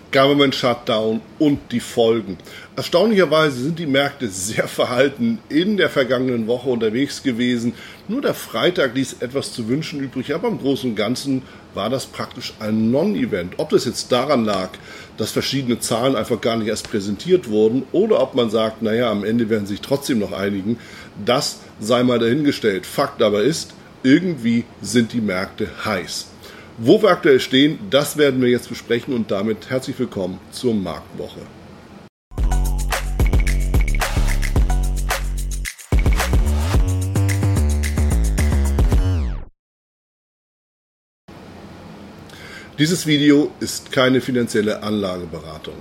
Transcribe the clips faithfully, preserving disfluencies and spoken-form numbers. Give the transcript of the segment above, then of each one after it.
Government Shutdown und die Folgen. Erstaunlicherweise sind die Märkte sehr verhalten in der vergangenen Woche unterwegs gewesen. Nur der Freitag ließ etwas zu wünschen übrig, aber im Großen und Ganzen war das praktisch ein Non-Event. Ob das jetzt daran lag, dass verschiedene Zahlen einfach gar nicht erst präsentiert wurden oder ob man sagt, naja, am Ende werden sich trotzdem noch einigen, das sei mal dahingestellt. Fakt aber ist, irgendwie sind die Märkte heiß. Wo wir aktuell stehen, das werden wir jetzt besprechen und damit herzlich willkommen zur Marktwoche. Dieses Video ist keine finanzielle Anlageberatung.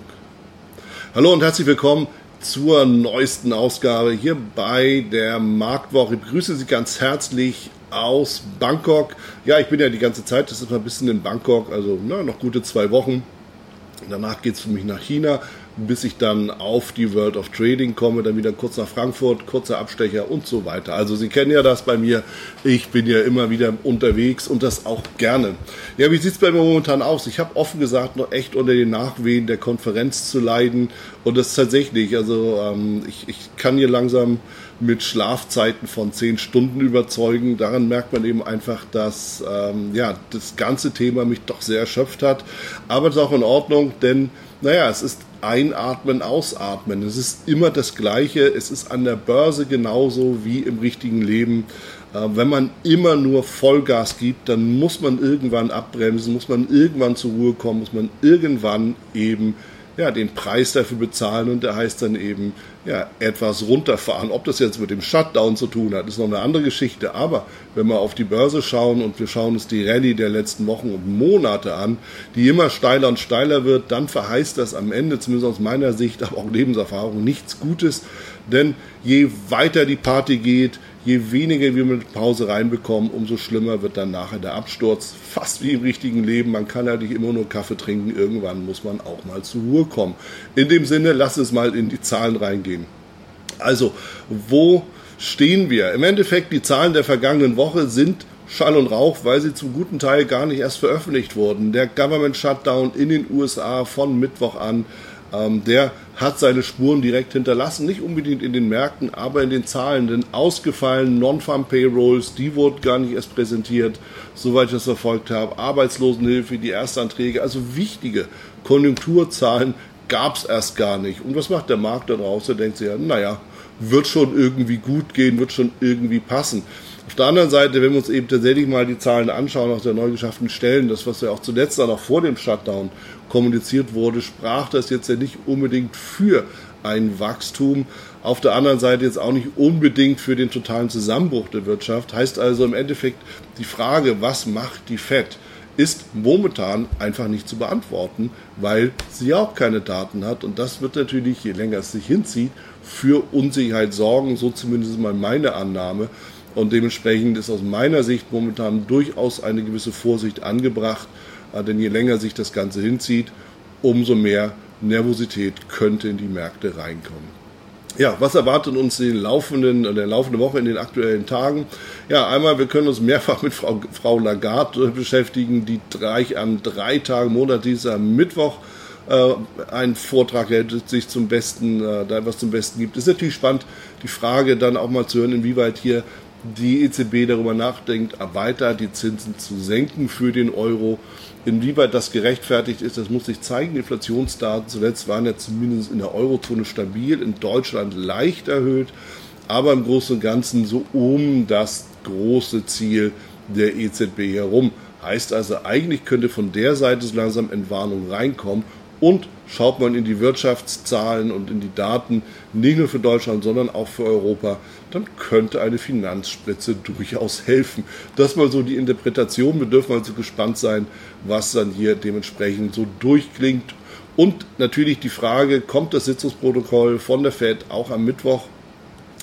Hallo und herzlich willkommen zur neuesten Ausgabe hier bei der Marktwoche. Ich begrüße Sie ganz herzlich aus Bangkok. Ja, ich bin ja die ganze Zeit, das ist mal ein bisschen in Bangkok, also na, noch gute zwei Wochen. Danach geht es für mich nach China, bis ich dann auf die World of Trading komme, dann wieder kurz nach Frankfurt, kurzer Abstecher und so weiter. Also Sie kennen ja das bei mir, ich bin ja immer wieder unterwegs und das auch gerne. Ja, wie sieht es bei mir momentan aus? Ich habe offen gesagt noch echt unter den Nachwehen der Konferenz zu leiden und das tatsächlich, also ähm, ich, ich kann hier langsam mit Schlafzeiten von zehn Stunden überzeugen. Daran merkt man eben einfach, dass ähm, ja, das ganze Thema mich doch sehr erschöpft hat. Aber es ist auch in Ordnung, denn naja, es ist Einatmen, Ausatmen. Es ist immer das Gleiche. Es ist an der Börse genauso wie im richtigen Leben. Äh, wenn man immer nur Vollgas gibt, dann muss man irgendwann abbremsen, muss man irgendwann zur Ruhe kommen, muss man irgendwann eben ja, den Preis dafür bezahlen und der heißt dann eben ja, etwas runterfahren. Ob das jetzt mit dem Shutdown zu tun hat, ist noch eine andere Geschichte. Aber wenn wir auf die Börse schauen und wir schauen uns die Rallye der letzten Wochen und Monate an, die immer steiler und steiler wird, dann verheißt das am Ende, zumindest aus meiner Sicht, aber auch Lebenserfahrung, nichts Gutes. Denn je weiter die Party geht, je weniger wir mit Pause reinbekommen, umso schlimmer wird dann nachher der Absturz. Fast wie im richtigen Leben. Man kann ja nicht immer nur Kaffee trinken. Irgendwann muss man auch mal zur Ruhe kommen. In dem Sinne, lass uns mal in die Zahlen reingehen. Also, wo stehen wir? Im Endeffekt, die Zahlen der vergangenen Woche sind Schall und Rauch, weil sie zum guten Teil gar nicht erst veröffentlicht wurden. Der Government Shutdown in den U S A von Mittwoch an, ähm, der hat seine Spuren direkt hinterlassen, nicht unbedingt in den Märkten, aber in den Zahlen, denn ausgefallen Non-Farm Payrolls, die wurden gar nicht erst präsentiert, soweit ich das verfolgt habe, Arbeitslosenhilfe, die Erstanträge, also wichtige Konjunkturzahlen gab es erst gar nicht. Und was macht der Markt da draußen? Der denkt sich ja, naja, wird schon irgendwie gut gehen, wird schon irgendwie passen. Auf der anderen Seite, wenn wir uns eben tatsächlich mal die Zahlen anschauen aus der neu geschafften Stellen, das, was ja auch zuletzt dann auch vor dem Shutdown kommuniziert wurde, sprach das jetzt ja nicht unbedingt für ein Wachstum. Auf der anderen Seite jetzt auch nicht unbedingt für den totalen Zusammenbruch der Wirtschaft. Heißt also im Endeffekt die Frage, was macht die Fed, ist momentan einfach nicht zu beantworten, weil sie auch keine Daten hat. Und das wird natürlich, je länger es sich hinzieht, für Unsicherheit sorgen, so zumindest mal meine Annahme. Und dementsprechend ist aus meiner Sicht momentan durchaus eine gewisse Vorsicht angebracht, denn je länger sich das Ganze hinzieht, umso mehr Nervosität könnte in die Märkte reinkommen. Ja, was erwartet uns in den laufenden, in der laufenden Woche, in den aktuellen Tagen? Ja, einmal, wir können uns mehrfach mit Frau, Frau Lagarde beschäftigen, die drei, an drei Tagen, Monat, dieser Mittwoch, äh, einen Vortrag hält, sich zum Besten, äh, da etwas zum Besten gibt. Ist natürlich spannend, die Frage dann auch mal zu hören, inwieweit hier die E Z B darüber nachdenkt, weiter die Zinsen zu senken für den Euro. Inwieweit das gerechtfertigt ist, das muss sich zeigen. Die Inflationsdaten zuletzt waren ja zumindest in der Eurozone stabil, in Deutschland leicht erhöht, aber im Großen und Ganzen so um das große Ziel der E Z B herum. Heißt also, eigentlich könnte von der Seite so langsam Entwarnung reinkommen. Und schaut man in die Wirtschaftszahlen und in die Daten, nicht nur für Deutschland, sondern auch für Europa, dann könnte eine Finanzspritze durchaus helfen. Das mal so die Interpretation. Wir dürfen also gespannt sein, was dann hier dementsprechend so durchklingt. Und natürlich die Frage, kommt das Sitzungsprotokoll von der Fed auch am Mittwoch?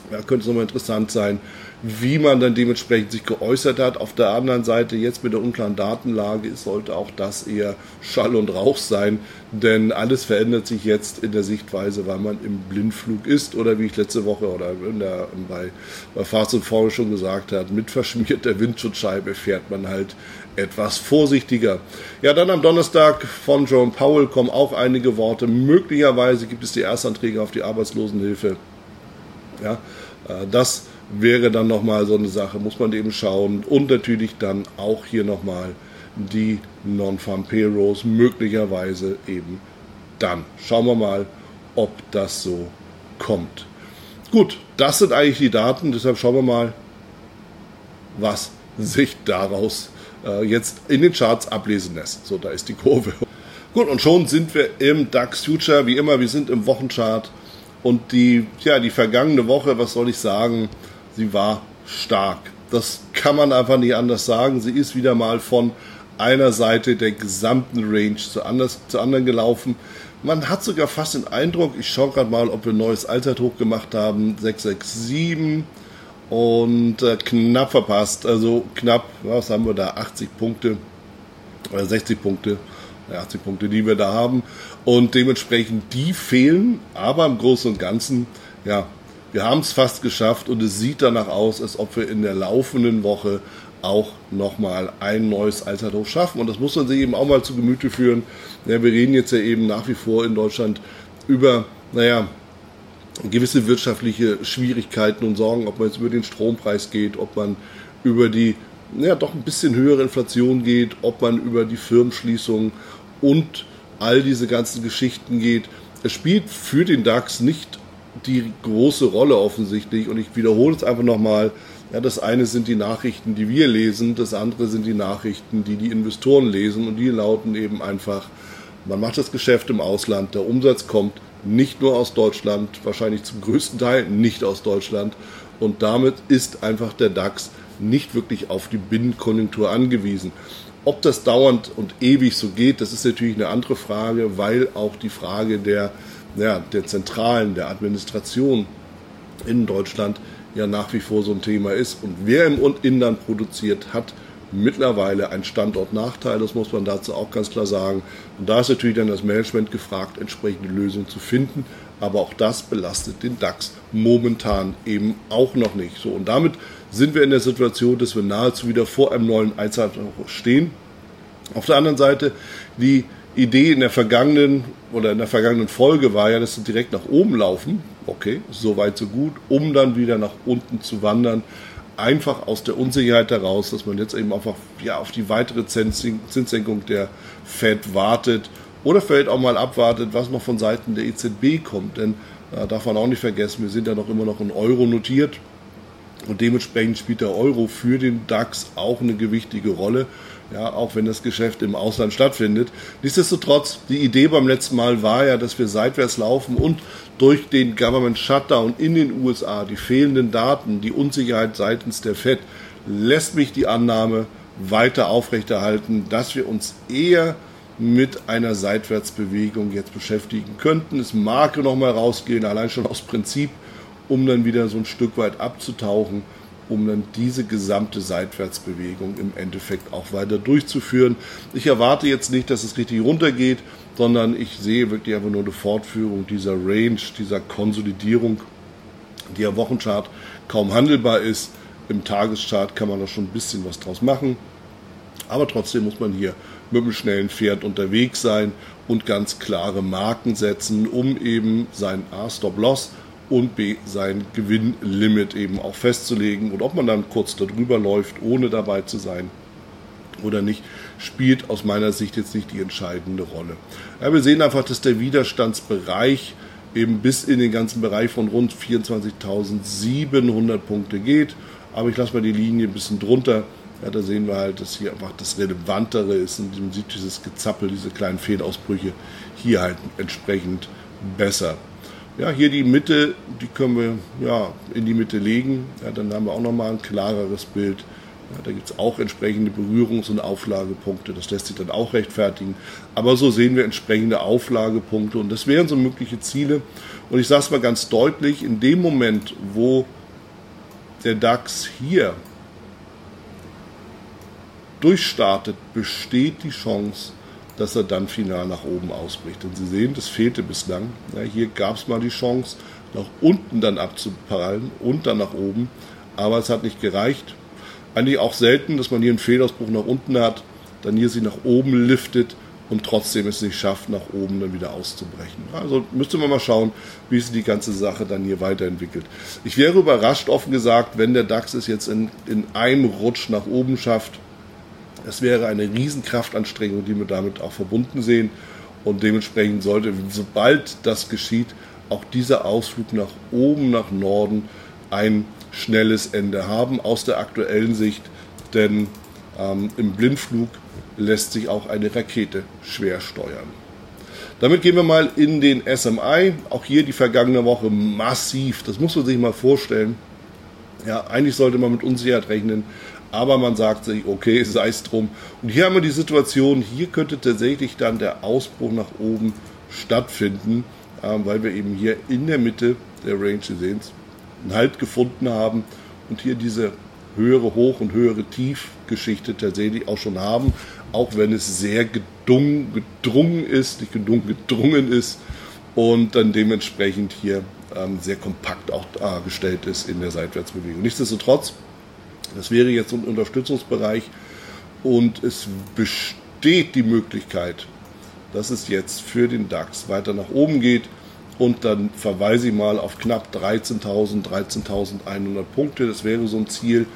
Ja, könnte es nochmal interessant sein, wie man dann dementsprechend sich geäußert hat. Auf der anderen Seite, jetzt mit der unklaren Datenlage, sollte auch das eher Schall und Rauch sein, denn alles verändert sich jetzt in der Sichtweise, weil man im Blindflug ist oder wie ich letzte Woche oder in der, bei, bei Fast and Furious schon gesagt habe, mit verschmierter Windschutzscheibe fährt man halt etwas vorsichtiger. Ja, dann am Donnerstag von Jerome Powell kommen auch einige Worte. Möglicherweise gibt es die Erstanträge auf die Arbeitslosenhilfe. Ja, das wäre dann nochmal so eine Sache, muss man eben schauen. Und natürlich dann auch hier nochmal die Non-Farm Payrolls, möglicherweise eben dann. Schauen wir mal, ob das so kommt. Gut, das sind eigentlich die Daten, deshalb schauen wir mal, was sich daraus äh, jetzt in den Charts ablesen lässt. So, da ist die Kurve. Gut, und schon sind wir im DAX Future, wie immer, wir sind im Wochenchart. Und die, ja, die vergangene Woche, was soll ich sagen, sie war stark. Das kann man einfach nicht anders sagen. Sie ist wieder mal von einer Seite der gesamten Range zu, anders, zu anderen gelaufen. Man hat sogar fast den Eindruck, ich schaue gerade mal, ob wir ein neues Allzeithoch gemacht haben, sechs sechs sieben und äh, knapp verpasst. Also knapp, was haben wir da, achtzig Punkte oder sechzig Punkte. achtzig Punkte, die wir da haben und dementsprechend die fehlen, aber im Großen und Ganzen, ja, wir haben es fast geschafft und es sieht danach aus, als ob wir in der laufenden Woche auch nochmal ein neues Allzeithoch schaffen und das muss man sich eben auch mal zu Gemüte führen. Ja, wir reden jetzt ja eben nach wie vor in Deutschland über, naja, gewisse wirtschaftliche Schwierigkeiten und Sorgen, ob man jetzt über den Strompreis geht, ob man über die ja, doch ein bisschen höhere Inflation geht, ob man über die Firmenschließung und all diese ganzen Geschichten geht. Es spielt für den DAX nicht die große Rolle offensichtlich und ich wiederhole es einfach nochmal. Ja, das eine sind die Nachrichten, die wir lesen, das andere sind die Nachrichten, die die Investoren lesen und die lauten eben einfach, man macht das Geschäft im Ausland, der Umsatz kommt nicht nur aus Deutschland, wahrscheinlich zum größten Teil nicht aus Deutschland und damit ist einfach der DAX nicht wirklich auf die Binnenkonjunktur angewiesen. Ob das dauernd und ewig so geht, das ist natürlich eine andere Frage, weil auch die Frage der, ja, der Zentralen, der Administration in Deutschland ja nach wie vor so ein Thema ist. Und wer im Inland produziert, hat mittlerweile einen Standortnachteil, das muss man dazu auch ganz klar sagen. Und da ist natürlich dann das Management gefragt, entsprechende Lösungen zu finden. Aber auch das belastet den DAX momentan eben auch noch nicht. So, und damit sind wir in der Situation, dass wir nahezu wieder vor einem neuen Allzeithoch stehen. Auf der anderen Seite, die Idee in der vergangenen oder in der vergangenen Folge war ja, dass sie direkt nach oben laufen. Okay, so weit, so gut, um dann wieder nach unten zu wandern. Einfach aus der Unsicherheit heraus, dass man jetzt eben einfach ja, auf die weitere Zinssenkung der Fed wartet oder vielleicht auch mal abwartet, was noch von Seiten der E Z B kommt. Denn da darf man auch nicht vergessen, wir sind ja noch immer noch in Euro notiert. Und dementsprechend spielt der Euro für den DAX auch eine gewichtige Rolle, ja, auch wenn das Geschäft im Ausland stattfindet. Nichtsdestotrotz, die Idee beim letzten Mal war ja, dass wir seitwärts laufen und durch den Government Shutdown in den U S A, die fehlenden Daten, die Unsicherheit seitens der Fed, lässt mich die Annahme weiter aufrechterhalten, dass wir uns eher mit einer Seitwärtsbewegung jetzt beschäftigen könnten. Es mag noch mal rausgehen, allein schon aus Prinzip, um dann wieder so ein Stück weit abzutauchen, um dann diese gesamte Seitwärtsbewegung im Endeffekt auch weiter durchzuführen. Ich erwarte jetzt nicht, dass es richtig runtergeht, sondern ich sehe wirklich einfach nur eine Fortführung dieser Range, dieser Konsolidierung, die am Wochenchart kaum handelbar ist. Im Tageschart kann man da schon ein bisschen was draus machen, aber trotzdem muss man hier mit einem schnellen Pferd unterwegs sein und ganz klare Marken setzen, um eben sein A Stop-Loss und B sein Gewinnlimit eben auch festzulegen. Und ob man dann kurz darüber läuft, ohne dabei zu sein oder nicht, spielt aus meiner Sicht jetzt nicht die entscheidende Rolle. Ja, wir sehen einfach, dass der Widerstandsbereich eben bis in den ganzen Bereich von rund vierundzwanzigtausendsiebenhundert Punkte geht. Aber ich lasse mal die Linie ein bisschen drunter. Ja, da sehen wir halt, dass hier einfach das Relevantere ist und man sieht dieses Gezappel, diese kleinen Fehlausbrüche hier halt entsprechend besser. Ja, hier die Mitte, die können wir ja in die Mitte legen. Ja, dann haben wir auch nochmal ein klareres Bild. Ja, da gibt es auch entsprechende Berührungs- und Auflagepunkte. Das lässt sich dann auch rechtfertigen. Aber so sehen wir entsprechende Auflagepunkte und das wären so mögliche Ziele. Und ich sage es mal ganz deutlich, in dem Moment, wo der DAX hier durchstartet, besteht die Chance, dass er dann final nach oben ausbricht. Und Sie sehen, das fehlte bislang. Ja, hier gab es mal die Chance, nach unten dann abzuprallen und dann nach oben, aber es hat nicht gereicht. Eigentlich auch selten, dass man hier einen Fehlausbruch nach unten hat, dann hier sich nach oben liftet und trotzdem es nicht schafft, nach oben dann wieder auszubrechen. Also müsste man mal schauen, wie sich die ganze Sache dann hier weiterentwickelt. Ich wäre überrascht, offen gesagt, wenn der DAX es jetzt in, in einem Rutsch nach oben schafft. Es wäre eine riesen Kraftanstrengung, die wir damit auch verbunden sehen. Und dementsprechend sollte, sobald das geschieht, auch dieser Ausflug nach oben, nach Norden ein schnelles Ende haben aus der aktuellen Sicht. Denn ähm, im Blindflug lässt sich auch eine Rakete schwer steuern. Damit gehen wir mal in den S M I. Auch hier die vergangene Woche massiv. Das muss man sich mal vorstellen. Ja, eigentlich sollte man mit Unsicherheit rechnen. Aber man sagt sich, okay, sei es drum. Und hier haben wir die Situation, hier könnte tatsächlich dann der Ausbruch nach oben stattfinden, äh, weil wir eben hier in der Mitte der Range, Sie sehen es, einen Halt gefunden haben und hier diese höhere Hoch- und höhere Tief-Geschichte tatsächlich auch schon haben, auch wenn es sehr gedungen, gedrungen ist, nicht gedungen, gedrungen ist und dann dementsprechend hier ähm, sehr kompakt auch dargestellt ist in der Seitwärtsbewegung. Nichtsdestotrotz, das wäre jetzt ein Unterstützungsbereich und es besteht die Möglichkeit, dass es jetzt für den DAX weiter nach oben geht und dann verweise ich mal auf knapp dreizehntausend, dreizehntausendeinhundert Punkte. Das wäre so ein Ziel.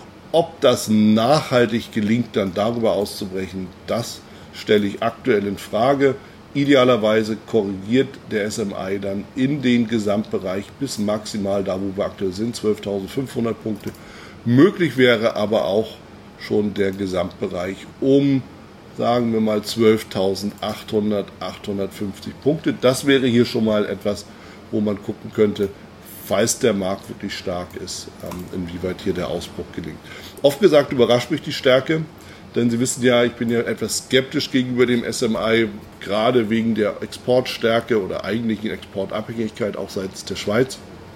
Ob das nachhaltig gelingt, dann darüber auszubrechen, das stelle ich aktuell in Frage. Idealerweise korrigiert der S M I dann in den Gesamtbereich bis maximal da, wo wir aktuell sind, zwölftausendfünfhundert Punkte. Möglich wäre aber auch schon der Gesamtbereich um, sagen wir mal, zwölftausendachthundert, achthundertfünfzig Punkte. Das wäre hier schon mal etwas, wo man gucken könnte, falls der Markt wirklich stark ist, inwieweit hier der Ausbruch gelingt. Oft gesagt überrascht mich die Stärke, denn Sie wissen ja, ich bin ja etwas skeptisch gegenüber dem S M I, gerade wegen der Exportstärke oder eigentlichen Exportabhängigkeit auch seitens der Schweiz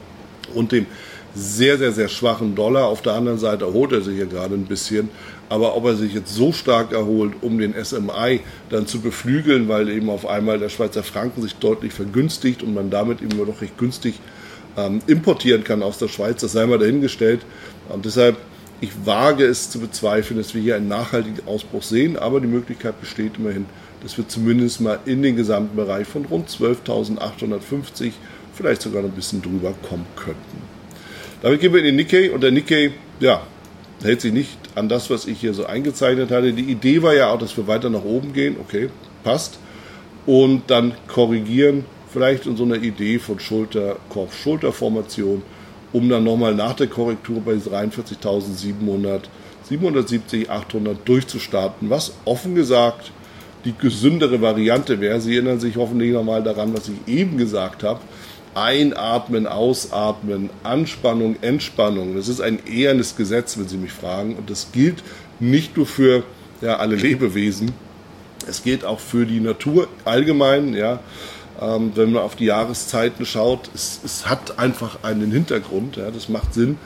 und dem sehr, sehr, sehr schwachen Dollar. Auf der anderen Seite erholt er sich ja gerade ein bisschen. Aber ob er sich jetzt so stark erholt, um den S M I dann zu beflügeln, weil eben auf einmal der Schweizer Franken sich deutlich vergünstigt und man damit eben nur noch recht günstig ähm, importieren kann aus der Schweiz, das sei mal dahingestellt. Und deshalb, ich wage es zu bezweifeln, dass wir hier einen nachhaltigen Ausbruch sehen. Aber die Möglichkeit besteht immerhin, dass wir zumindest mal in den gesamten Bereich von rund zwölftausendachthundertfünfzig, vielleicht sogar noch ein bisschen drüber kommen könnten. Damit gehen wir in den Nikkei und der Nikkei, ja, hält sich nicht an das, was ich hier so eingezeichnet hatte. Die Idee war ja auch, dass wir weiter nach oben gehen, okay, passt, und dann korrigieren, vielleicht in so einer Idee von Schulter, Kopf-Schulter-Formation, um dann nochmal nach der Korrektur bei dreiundvierzigtausendsiebenhundert, siebenhundertsiebzig, achthundert durchzustarten, was offen gesagt die gesündere Variante wäre. Sie erinnern sich hoffentlich nochmal daran, was ich eben gesagt habe. Einatmen, ausatmen, Anspannung, Entspannung. Das ist ein ehernes Gesetz, wenn Sie mich fragen. Und das gilt nicht nur für ja, alle Lebewesen, es gilt auch für die Natur allgemein. Ja. Ähm, wenn man auf die Jahreszeiten schaut, es, es hat einfach einen Hintergrund, ja, das macht Sinn.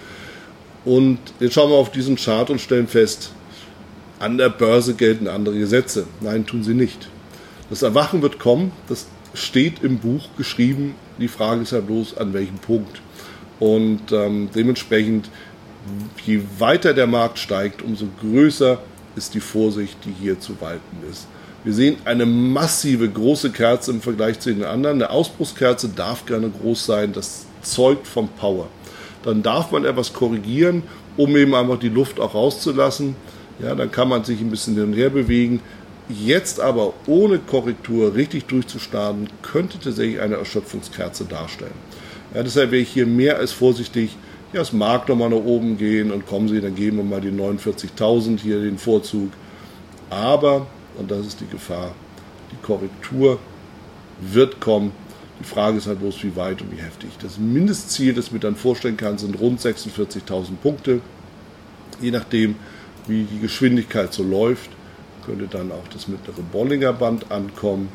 Und jetzt schauen wir auf diesen Chart und stellen fest, an der Börse gelten andere Gesetze. Nein, tun sie nicht. Das Erwachen wird kommen, das steht im Buch geschrieben. Die Frage ist ja bloß, an welchem Punkt. Und ähm, dementsprechend, je weiter der Markt steigt, umso größer ist die Vorsicht, die hier zu walten ist. Wir sehen eine massive große Kerze im Vergleich zu den anderen. Eine Ausbruchskerze darf gerne groß sein, das zeugt von Power. Dann darf man etwas korrigieren, um eben einfach die Luft auch rauszulassen. Ja, dann kann man sich ein bisschen hin und her bewegen. Jetzt aber ohne Korrektur richtig durchzustarten, könnte tatsächlich eine Erschöpfungskerze darstellen. Ja, deshalb wäre ich hier mehr als vorsichtig. Ja, es mag noch mal nach oben gehen und kommen Sie, dann geben wir mal die neunundvierzigtausend hier den Vorzug. Aber, und das ist die Gefahr, die Korrektur wird kommen. Die Frage ist halt bloß, wie weit und wie heftig. Das Mindestziel, das ich mir dann vorstellen kann, sind rund sechsundvierzigtausend Punkte. Je nachdem, wie die Geschwindigkeit so läuft, könnte dann auch das mittlere Bollinger Band ankommen.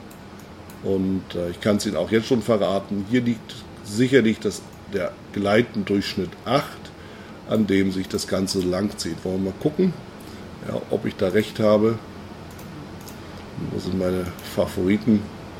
Und äh, ich kann es Ihnen auch jetzt schon verraten, hier liegt sicherlich das, der Gleitendurchschnitt acht. an dem sich das Ganze lang zieht. Wollen wir mal gucken, ja, ob ich da recht habe. Wo sind meine Favoriten?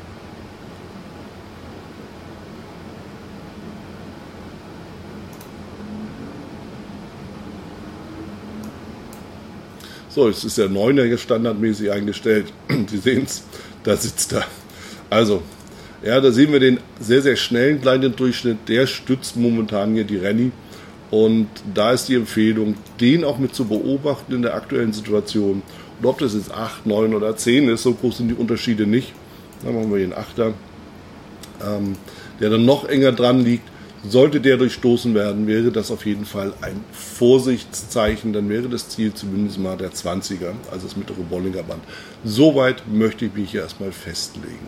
So, jetzt ist der Neuner hier standardmäßig eingestellt. Sie sehen es, da sitzt er. Also, ja, da sehen wir den sehr, sehr schnellen kleinen Durchschnitt. Der stützt momentan hier die Rallye. Und da ist die Empfehlung, den auch mit zu beobachten in der aktuellen Situation. Und ob das jetzt acht, neun oder zehn ist, so groß sind die Unterschiede nicht. Dann machen wir hier einen Achter, ähm, der dann noch enger dran liegt. Sollte der durchstoßen werden, wäre das auf jeden Fall ein Vorsichtszeichen. Dann wäre das Ziel zumindest mal der zwanziger, also das mittlere Bollinger Band. Soweit möchte ich mich hier erstmal festlegen.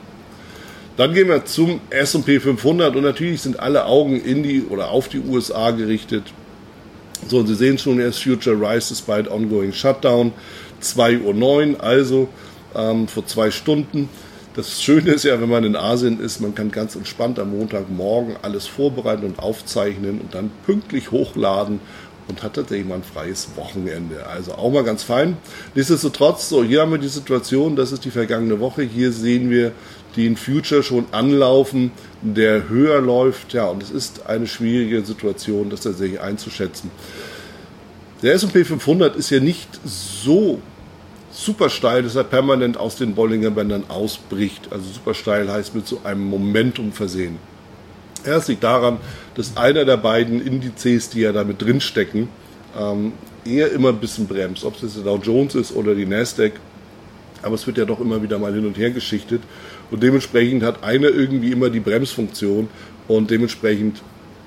Dann gehen wir zum S und P fünfhundert und natürlich sind alle Augen in die oder auf die U S A gerichtet. So, und Sie sehen schon, er ist Future Rise despite ongoing Shutdown, zwei Uhr neun, also ähm, vor zwei Stunden. Das Schöne ist ja, wenn man in Asien ist, man kann ganz entspannt am Montagmorgen alles vorbereiten und aufzeichnen und dann pünktlich hochladen und hat tatsächlich mal ein freies Wochenende. Also auch mal ganz fein. Nichtsdestotrotz, so hier haben wir die Situation, das ist die vergangene Woche. Hier sehen wir den Future schon anlaufen, der höher läuft. Ja, und es ist eine schwierige Situation, das tatsächlich einzuschätzen. Der S und P fünfhundert ist ja nicht so super steil, dass er permanent aus den Bollinger Bändern ausbricht. Also super steil heißt mit so einem Momentum versehen. Ja, es liegt daran, dass einer der beiden Indizes, die ja da mit drin stecken, ähm, eher immer ein bisschen bremst. Ob es jetzt der Dow Jones ist oder die Nasdaq. Aber es wird ja doch immer wieder mal hin und her geschichtet. Und dementsprechend hat einer irgendwie immer die Bremsfunktion. Und dementsprechend,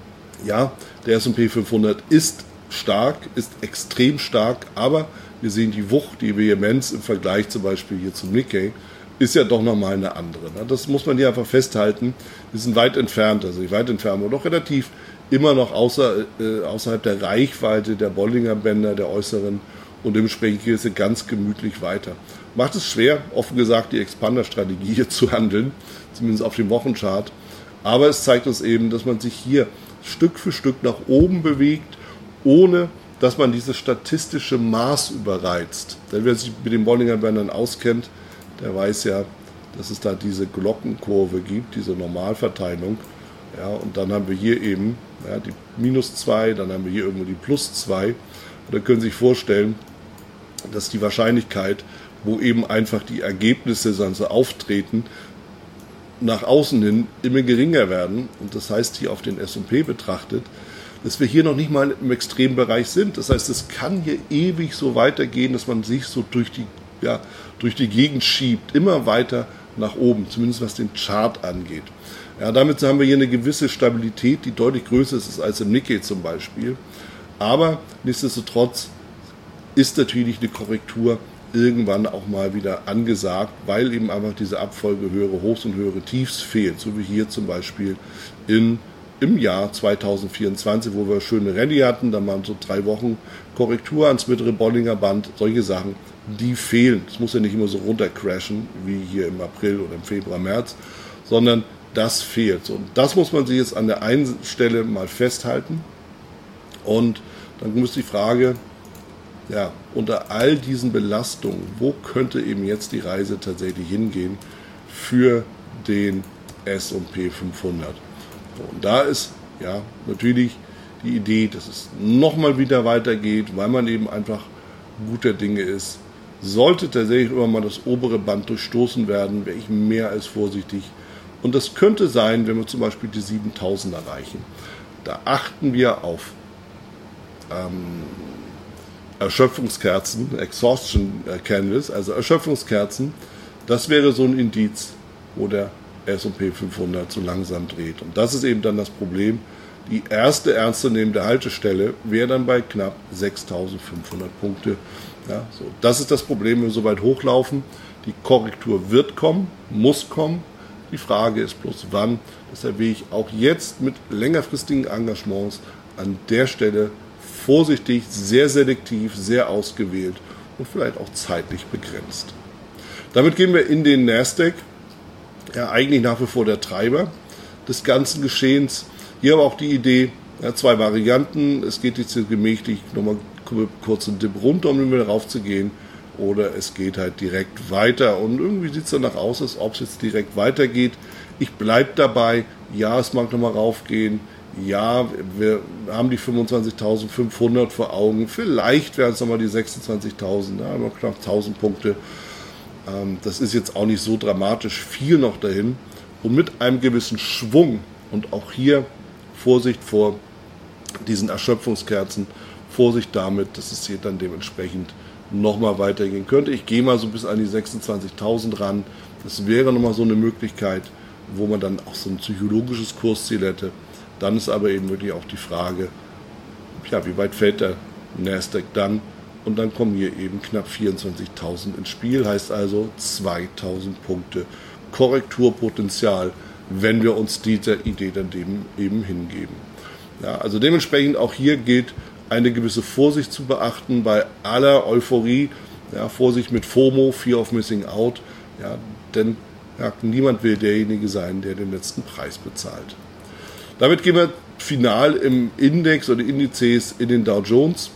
ja, der S und P fünfhundert ist stark, ist extrem stark, aber wir sehen die Wucht, die Vehemenz im Vergleich zum Beispiel hier zum Nikkei, ist ja doch nochmal eine andere. Das muss man hier einfach festhalten. Wir sind weit entfernt, also nicht weit entfernt, aber doch relativ immer noch außer, äh, außerhalb der Reichweite der Bollinger Bänder, der äußeren, und dementsprechend geht es ganz gemütlich weiter. Macht es schwer, offen gesagt, die Expander-Strategie hier zu handeln, zumindest auf dem Wochenchart. Aber es zeigt uns eben, dass man sich hier Stück für Stück nach oben bewegt, ohne dass man dieses statistische Maß überreizt. Denn wer sich mit den Bollinger Bändern auskennt, der weiß ja, dass es da diese Glockenkurve gibt, diese Normalverteilung. Ja, und dann haben wir hier eben ja, die minus zwei, dann haben wir hier irgendwo die plus zwei. Und dann können Sie sich vorstellen, dass die Wahrscheinlichkeit, wo eben einfach die Ergebnisse dann so auftreten, nach außen hin immer geringer werden. Und das heißt, hier auf den S und P betrachtet, dass wir hier noch nicht mal im Extrembereich sind. Das heißt, es kann hier ewig so weitergehen, dass man sich so durch die, ja, durch die Gegend schiebt, immer weiter nach oben, zumindest was den Chart angeht. Ja, damit haben wir hier eine gewisse Stabilität, die deutlich größer ist als im Nikkei zum Beispiel. Aber nichtsdestotrotz ist natürlich eine Korrektur irgendwann auch mal wieder angesagt, weil eben einfach diese Abfolge höhere Hochs und höhere Tiefs fehlt, so wie hier zum Beispiel in im Jahr zweitausendvierundzwanzig, wo wir schöne Rallye hatten, dann waren so drei Wochen Korrektur ans mittlere Bollinger Band, solche Sachen, die fehlen. Es muss ja nicht immer so runtercrashen, wie hier im April oder im Februar, März, sondern das fehlt. Und das muss man sich jetzt an der einen Stelle mal festhalten. Und dann muss die Frage, ja, unter all diesen Belastungen, wo könnte eben jetzt die Reise tatsächlich hingehen für den S und P fünfhundert? Und da ist ja natürlich die Idee, dass es nochmal wieder weitergeht, weil man eben einfach guter Dinge ist. Sollte tatsächlich immer mal das obere Band durchstoßen werden, wäre ich mehr als vorsichtig. Und das könnte sein, wenn wir zum Beispiel die siebentausend erreichen. Da achten wir auf ähm, Erschöpfungskerzen, Exhaustion Candles, also Erschöpfungskerzen. Das wäre so ein Indiz, wo der S und P fünfhundert so langsam dreht. Und das ist eben dann das Problem. Die erste ernstzunehmende Haltestelle wäre dann bei knapp sechstausendfünfhundert Punkte. Ja, so. Das ist das Problem, wenn wir so weit hochlaufen. Die Korrektur wird kommen, muss kommen. Die Frage ist bloß wann. Deshalb will ich auch jetzt mit längerfristigen Engagements an der Stelle vorsichtig, sehr selektiv, sehr ausgewählt und vielleicht auch zeitlich begrenzt. Damit gehen wir in den Nasdaq. Ja, eigentlich nach wie vor der Treiber des ganzen Geschehens. Hier aber auch die Idee, Ja, zwei Varianten. Es geht jetzt hier gemächlich nochmal kurz einen Dip runter, um wieder raufzugehen. Oder es geht halt direkt weiter. Und irgendwie sieht es danach aus, als ob es jetzt direkt weitergeht. Ich bleibe dabei. Ja, es mag nochmal raufgehen. Ja, wir haben die fünfundzwanzigtausendfünfhundert vor Augen. Vielleicht werden es nochmal die sechsundzwanzigtausend. Ja, noch knapp tausend Punkte. Ähm, das ist jetzt auch nicht so dramatisch. Viel noch dahin. Und mit einem gewissen Schwung. Und auch hier Vorsicht vor diesen Erschöpfungskerzen. Vorsicht damit, dass es hier dann dementsprechend nochmal weitergehen könnte. Ich gehe mal so bis an die sechsundzwanzigtausend ran. Das wäre nochmal so eine Möglichkeit, wo man dann auch so ein psychologisches Kursziel hätte. Dann ist aber eben wirklich auch die Frage, ja, wie weit fällt der Nasdaq dann? Und dann kommen hier eben knapp vierundzwanzigtausend ins Spiel. Heißt also zweitausend Punkte Korrekturpotenzial, wenn wir uns dieser Idee dann eben hingeben. Ja, also dementsprechend auch hier gilt eine gewisse Vorsicht zu beachten bei aller Euphorie. Ja, Vorsicht mit FOMO, Fear of Missing Out. Ja, denn ja, niemand will derjenige sein, der den letzten Preis bezahlt. Damit gehen wir final im Index oder Indizes in den Dow Jones.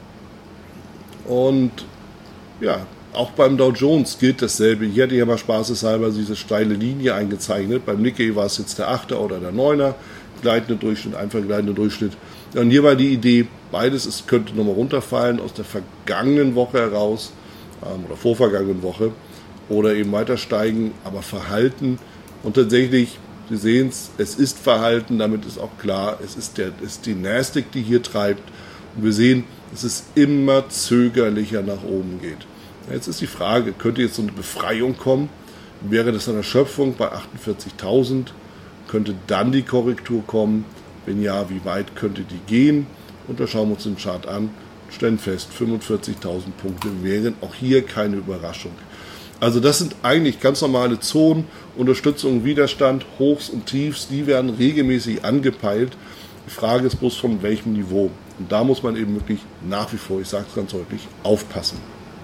Und ja, auch beim Dow Jones gilt dasselbe. Hier hatte ich ja mal spaßeshalber diese steile Linie eingezeichnet. Beim Nikkei war es jetzt der Achter oder der Neuner. Gleitender Durchschnitt, einfach gleitender Durchschnitt. Und hier war die Idee, beides es könnte nochmal runterfallen aus der vergangenen Woche heraus ähm, oder vorvergangenen Woche oder eben weiter steigen, aber Verhalten. Und tatsächlich, Sie sehen es, es ist Verhalten, damit ist auch klar, es ist, der, es ist die Nasdaq, die hier treibt. Und wir sehen, dass es immer zögerlicher nach oben geht. Jetzt ist die Frage, könnte jetzt so eine Befreiung kommen? Wäre das eine Erschöpfung bei achtundvierzigtausend? Könnte dann die Korrektur kommen? Wenn ja, wie weit könnte die gehen? Und da schauen wir uns den Chart an, stellen fest, fünfundvierzigtausend Punkte wären auch hier keine Überraschung. Also das sind eigentlich ganz normale Zonen, Unterstützung, Widerstand, Hochs und Tiefs, die werden regelmäßig angepeilt. Die Frage ist bloß von welchem Niveau. Und da muss man eben wirklich nach wie vor, ich sage es ganz deutlich, aufpassen.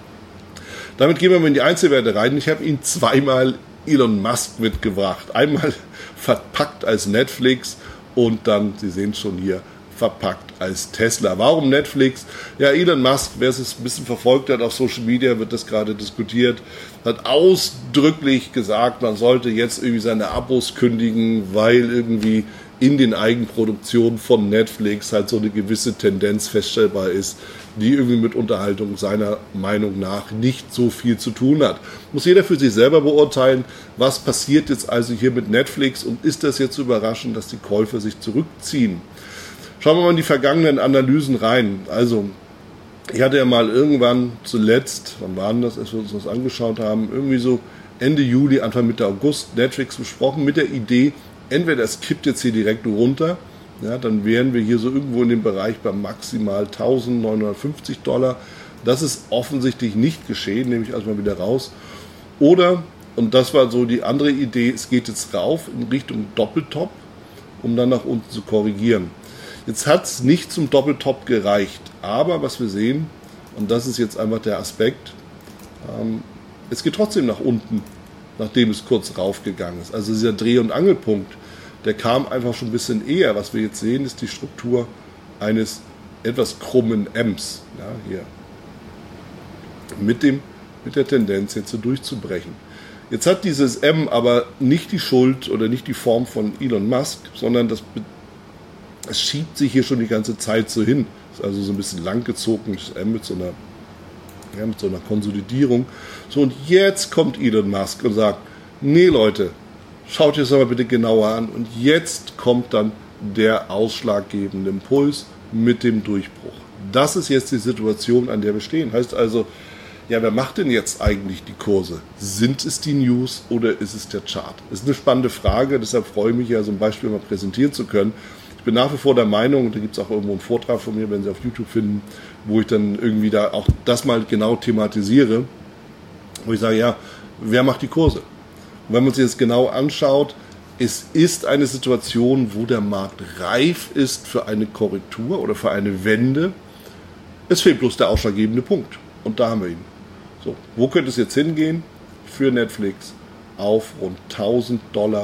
Damit gehen wir mal in die Einzelwerte rein. Ich habe Ihnen zweimal Elon Musk mitgebracht. Einmal verpackt als Netflix und dann, Sie sehen es schon hier, verpackt als Tesla. Warum Netflix? Ja, Elon Musk, wer es ein bisschen verfolgt hat auf Social Media, wird das gerade diskutiert, hat ausdrücklich gesagt, man sollte jetzt irgendwie seine Abos kündigen, weil irgendwie in den Eigenproduktionen von Netflix halt so eine gewisse Tendenz feststellbar ist, die irgendwie mit Unterhaltung seiner Meinung nach nicht so viel zu tun hat. Muss jeder für sich selber beurteilen, was passiert jetzt also hier mit Netflix und ist das jetzt überraschend, dass die Käufer sich zurückziehen? Schauen wir mal in die vergangenen Analysen rein. Also, ich hatte ja mal irgendwann zuletzt, wann war denn das, als wir uns das angeschaut haben, irgendwie so Ende Juli, Anfang Mitte August Netflix besprochen mit der Idee, entweder es kippt jetzt hier direkt runter, ja, dann wären wir hier so irgendwo in dem Bereich bei maximal eintausendneunhundertfünfzig Dollar. Das ist offensichtlich nicht geschehen, nehme ich also mal wieder raus. Oder, und das war so die andere Idee, es geht jetzt rauf in Richtung Doppeltop, um dann nach unten zu korrigieren. Jetzt hat es nicht zum Doppeltop gereicht, aber was wir sehen, und das ist jetzt einfach der Aspekt, ähm, es geht trotzdem nach unten, nachdem es kurz raufgegangen ist. Also dieser Dreh- und Angelpunkt, der kam einfach schon ein bisschen eher. Was wir jetzt sehen, ist die Struktur eines etwas krummen Ms, ja, hier, mit, dem, mit der Tendenz jetzt so durchzubrechen. Jetzt hat dieses M aber nicht die Schuld oder nicht die Form von Elon Musk, sondern das es schiebt sich hier schon die ganze Zeit so hin. Das ist also so ein bisschen langgezogen, das M mit so einer, ja, mit so einer Konsolidierung. So, und jetzt kommt Elon Musk und sagt, nee Leute, schaut euch das mal bitte genauer an. Und jetzt kommt dann der ausschlaggebende Impuls mit dem Durchbruch. Das ist jetzt die Situation, an der wir stehen. Heißt also, ja, wer macht denn jetzt eigentlich die Kurse? Sind es die News oder ist es der Chart? Das ist eine spannende Frage, deshalb freue ich mich ja, so ein Beispiel mal präsentieren zu können. Ich bin nach wie vor der Meinung, und da gibt es auch irgendwo einen Vortrag von mir, wenn Sie auf YouTube finden, wo ich dann irgendwie da auch das mal genau thematisiere, wo ich sage, ja, wer macht die Kurse? Und wenn man sich das genau anschaut, es ist eine Situation, wo der Markt reif ist für eine Korrektur oder für eine Wende. Es fehlt bloß der ausschlaggebende Punkt. Und da haben wir ihn. So, wo könnte es jetzt hingehen? Für Netflix auf rund tausend Dollar.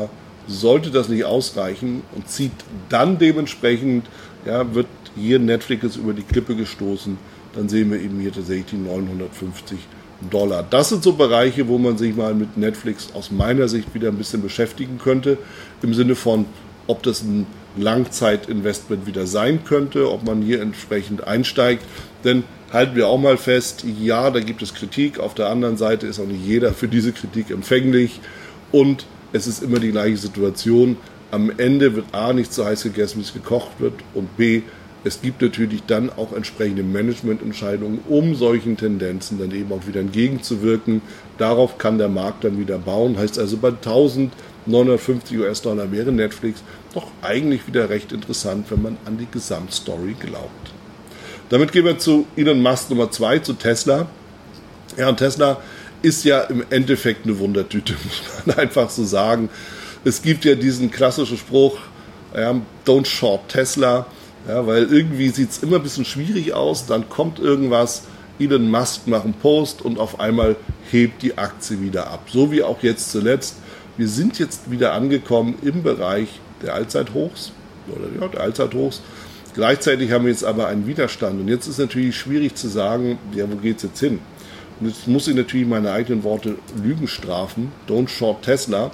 Sollte das nicht ausreichen und zieht dann dementsprechend, ja, wird hier Netflix über die Klippe gestoßen, dann sehen wir eben hier tatsächlich die neunhundertfünfzig Dollar. Das sind so Bereiche, wo man sich mal mit Netflix aus meiner Sicht wieder ein bisschen beschäftigen könnte, im Sinne von, ob das ein Langzeitinvestment wieder sein könnte, ob man hier entsprechend einsteigt. Denn halten wir auch mal fest, ja, da gibt es Kritik, auf der anderen Seite ist auch nicht jeder für diese Kritik empfänglich und es ist immer die gleiche Situation. Am Ende wird A, nicht so heiß gegessen, wie es gekocht wird und B, es gibt natürlich dann auch entsprechende Managemententscheidungen, um solchen Tendenzen dann eben auch wieder entgegenzuwirken. Darauf kann der Markt dann wieder bauen. Heißt also, bei eintausendneunhundertfünfzig US-Dollar wäre Netflix doch eigentlich wieder recht interessant, wenn man an die Gesamtstory glaubt. Damit gehen wir zu Elon Musk Nummer zwei, zu Tesla. Ja, und Tesla ist ja im Endeffekt eine Wundertüte, muss man einfach so sagen. Es gibt ja diesen klassischen Spruch, ja, don't short Tesla. Ja, weil irgendwie sieht es immer ein bisschen schwierig aus, dann kommt irgendwas, Elon Musk macht einen Post und auf einmal hebt die Aktie wieder ab. So wie auch jetzt zuletzt. Wir sind jetzt wieder angekommen im Bereich der Allzeithochs, oder ja, der Allzeithochs. Gleichzeitig haben wir jetzt aber einen Widerstand und jetzt ist natürlich schwierig zu sagen, ja, wo geht es jetzt hin? Und jetzt muss ich natürlich meine eigenen Worte Lügen strafen, don't short Tesla.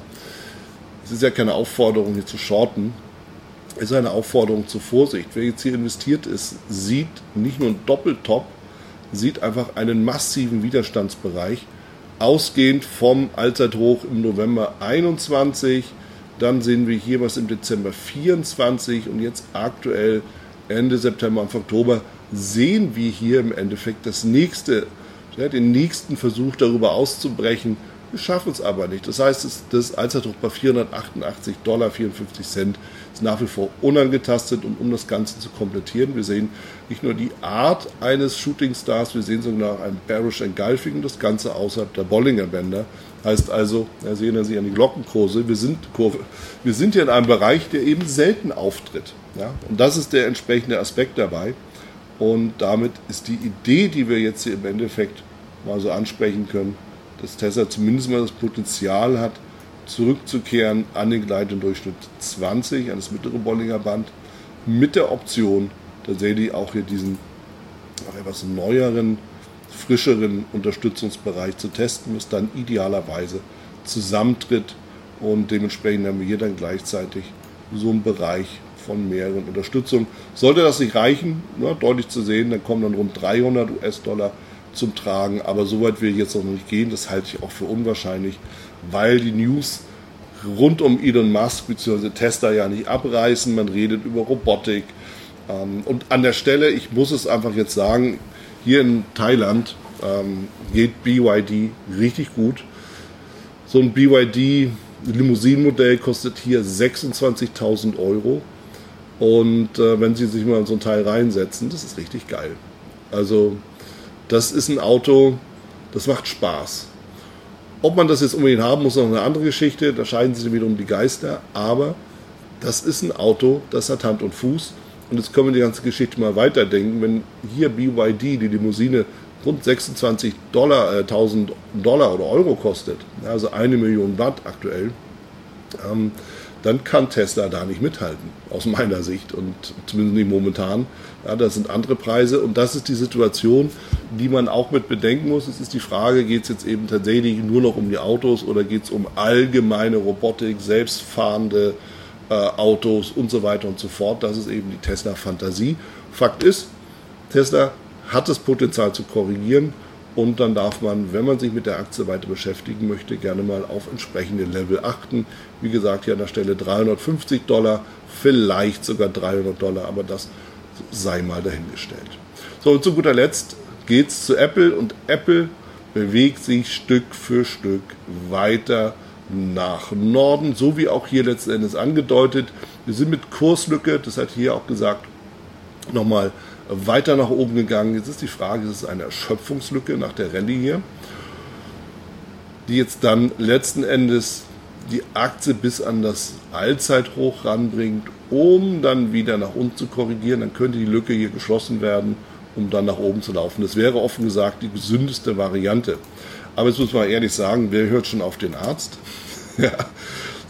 Es ist ja keine Aufforderung hier zu shorten. Es ist eine Aufforderung zur Vorsicht. Wer jetzt hier investiert ist, sieht nicht nur einen Doppeltop, sieht einfach einen massiven Widerstandsbereich, ausgehend vom Allzeithoch im November einundzwanzig. Dann sehen wir hier was im Dezember vierundzwanzig und jetzt aktuell Ende September, Anfang Oktober sehen wir hier im Endeffekt das nächste, ja, den nächsten Versuch darüber auszubrechen. Wir schaffen es aber nicht. Das heißt, das Allzeithoch bei vierhundertachtundachtzig Dollar vierundfünfzig Cent ist nach wie vor unangetastet. Und um das Ganze zu komplettieren, wir sehen nicht nur die Art eines Shooting Stars, wir sehen sogar ein Bearish Engulfing, das Ganze außerhalb der Bollinger Bänder. Heißt also, da sehen Sie an die Glockenkurse, wir sind, Kurve, wir sind hier in einem Bereich, der eben selten auftritt. Ja? Und das ist der entsprechende Aspekt dabei. Und damit ist die Idee, die wir jetzt hier im Endeffekt mal so ansprechen können, dass Tesla zumindest mal das Potenzial hat, zurückzukehren an den gleitenden Durchschnitt zwanzig, an das mittlere Bollinger Band, mit der Option, tatsächlich auch hier diesen auch etwas neueren, frischeren Unterstützungsbereich zu testen, was dann idealerweise zusammentritt und dementsprechend haben wir hier dann gleichzeitig so einen Bereich von mehreren Unterstützungen. Sollte das nicht reichen, ne, deutlich zu sehen, dann kommen dann rund dreihundert US-Dollar zum Tragen, aber so weit will ich jetzt noch nicht gehen, das halte ich auch für unwahrscheinlich, weil die News rund um Elon Musk bzw. Tesla ja nicht abreißen, man redet über Robotik ähm, und an der Stelle, ich muss es einfach jetzt sagen, hier in Thailand ähm, geht B Y D richtig gut. So ein B Y D Limousinenmodell kostet hier sechsundzwanzigtausend Euro und äh, wenn Sie sich mal in so ein Teil reinsetzen, das ist richtig geil. Also das ist ein Auto, das macht Spaß. Ob man das jetzt unbedingt haben muss, ist noch eine andere Geschichte. Da scheiden sich wiederum die Geister. Aber das ist ein Auto, das hat Hand und Fuß. Und jetzt können wir die ganze Geschichte mal weiterdenken. Wenn hier B Y D, die Limousine, rund sechsundzwanzigtausend Dollar oder Euro kostet, also eine Million Watt aktuell, ähm, dann kann Tesla da nicht mithalten, aus meiner Sicht und zumindest nicht momentan. Ja, das sind andere Preise und das ist die Situation, die man auch mit bedenken muss. Es ist die Frage, geht es jetzt eben tatsächlich nur noch um die Autos oder geht es um allgemeine Robotik, selbstfahrende äh, Autos und so weiter und so fort. Das ist eben die Tesla-Fantasie. Fakt ist, Tesla hat das Potenzial zu korrigieren. Und dann darf man, wenn man sich mit der Aktie weiter beschäftigen möchte, gerne mal auf entsprechende Level achten. Wie gesagt, hier an der Stelle dreihundertfünfzig Dollar, vielleicht sogar dreihundert Dollar, aber das sei mal dahingestellt. So, und zu guter Letzt geht es zu Apple und Apple bewegt sich Stück für Stück weiter nach Norden, so wie auch hier letzten Endes angedeutet. Wir sind mit Kurslücke, das hat hier auch gesagt, nochmal weiter nach oben gegangen. Jetzt ist die Frage, ist es eine Erschöpfungslücke nach der Rallye hier, die jetzt dann letzten Endes die Aktie bis an das Allzeithoch ranbringt, um dann wieder nach unten zu korrigieren. Dann könnte die Lücke hier geschlossen werden, um dann nach oben zu laufen. Das wäre offen gesagt die gesündeste Variante. Aber jetzt muss man ehrlich sagen, wer hört schon auf den Arzt? Ja.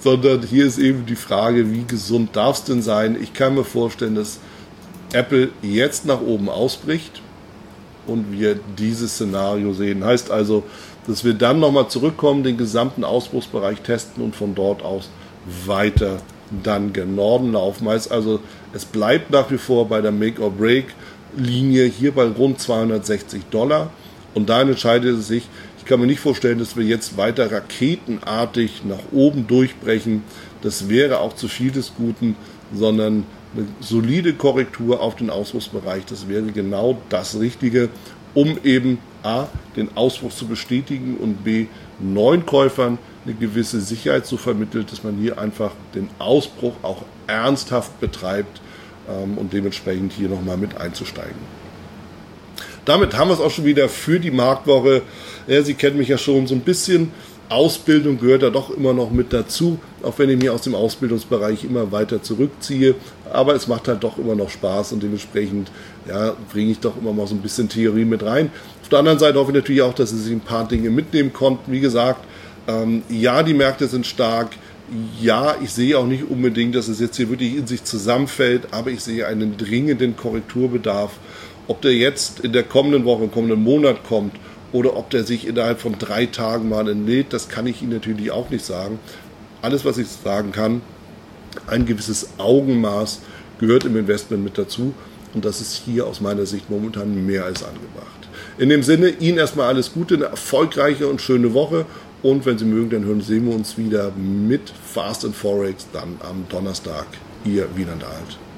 sondern hier ist eben die Frage, wie gesund darf es denn sein? Ich kann mir vorstellen, dass Apple jetzt nach oben ausbricht und wir dieses Szenario sehen. Heißt also, dass wir dann nochmal zurückkommen, den gesamten Ausbruchsbereich testen und von dort aus weiter dann gen Norden laufen. Heißt also, es bleibt nach wie vor bei der Make-or-Break-Linie hier bei rund zweihundertsechzig Dollar. Und da entscheidet es sich, ich kann mir nicht vorstellen, dass wir jetzt weiter raketenartig nach oben durchbrechen. Das wäre auch zu viel des Guten, sondern eine solide Korrektur auf den Ausbruchsbereich. Das wäre genau das Richtige, um eben A, den Ausbruch zu bestätigen und B, neuen Käufern eine gewisse Sicherheit zu vermitteln, dass man hier einfach den Ausbruch auch ernsthaft betreibt ähm, und dementsprechend hier nochmal mit einzusteigen. Damit haben wir es auch schon wieder für die Marktwoche. Ja, Sie kennen mich ja schon so ein bisschen. Ausbildung gehört da doch immer noch mit dazu, auch wenn ich mich aus dem Ausbildungsbereich immer weiter zurückziehe. Aber es macht halt doch immer noch Spaß und dementsprechend ja, bringe ich doch immer mal so ein bisschen Theorie mit rein. Auf der anderen Seite hoffe ich natürlich auch, dass Sie sich ein paar Dinge mitnehmen konnten. Wie gesagt, ähm, ja, die Märkte sind stark. Ja, ich sehe auch nicht unbedingt, dass es jetzt hier wirklich in sich zusammenfällt, aber ich sehe einen dringenden Korrekturbedarf. Ob der jetzt in der kommenden Woche, im kommenden Monat kommt oder ob der sich innerhalb von drei Tagen mal entlädt, das kann ich Ihnen natürlich auch nicht sagen. Alles, was ich sagen kann, ein gewisses Augenmaß gehört im Investment mit dazu und das ist hier aus meiner Sicht momentan mehr als angebracht. In dem Sinne, Ihnen erstmal alles Gute, eine erfolgreiche und schöne Woche und wenn Sie mögen, dann hören sehen wir uns wieder mit Fast and Forex dann am Donnerstag. Ihr Wieland Alt.